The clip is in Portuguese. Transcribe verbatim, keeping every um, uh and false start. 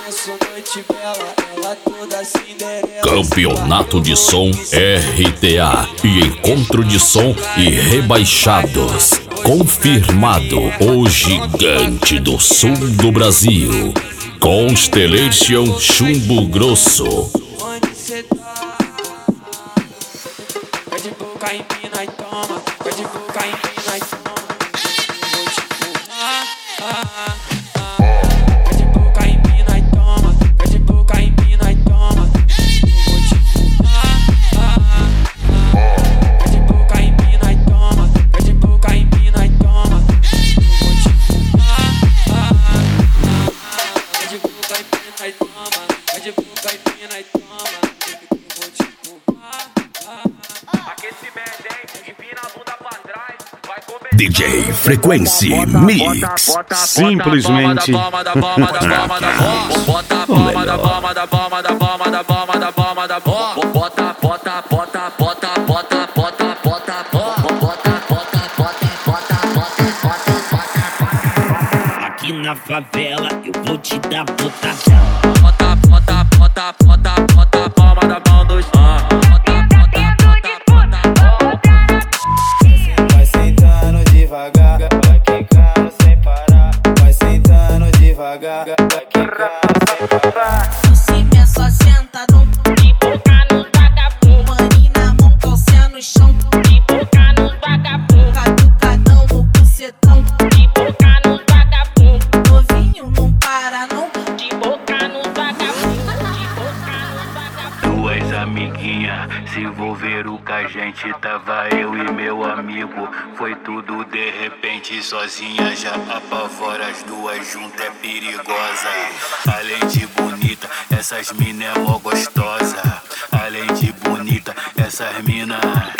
Campeonato de Som R T A e Encontro de Som e Rebaixados. Confirmado o gigante do sul do Brasil, Constellation Chumbo Grosso. Pode boca em mina e toma, pode boca em mina e toma. Vou te fumar, ah, ah, ah. Pode boca em mina e toma, pode boca em mina e toma. Vou te fumar, ah, ah, ah. Pode boca em mina e toma, pode boca em mina e toma. Vou te fumar, ah, ah, ah. Pode boca em mina e toma, pode boca em mina e toma. Vou te fumar, ah, ah. D J Frequency Mix. Simplesmente o melhor. Aqui na favela eu vou te dar botadão. Bota, bota, bota, bota, bota a palma da mão dos fãs. Vai sentando devagar, vai quicando sem parar. Vai sentando devagar, vai quicando sem parar. No cima é só sentadão, de boca no vagabundo. Maninho na mão, calcinha no chão, de boca no vagabundo. Caducadão no bucetão, de boca no vagabundo. Novinho não para não, de boca no vagabundo. De boca no vagabundo. Duas amiguinhas se envolveram com a gente. Tava eu e meu amigo. Foi tudo de repente, sozinha já apavora. As duas juntas é perigosa. Além de bonita, essas mina é mó gostosa. Além de bonita, essas mina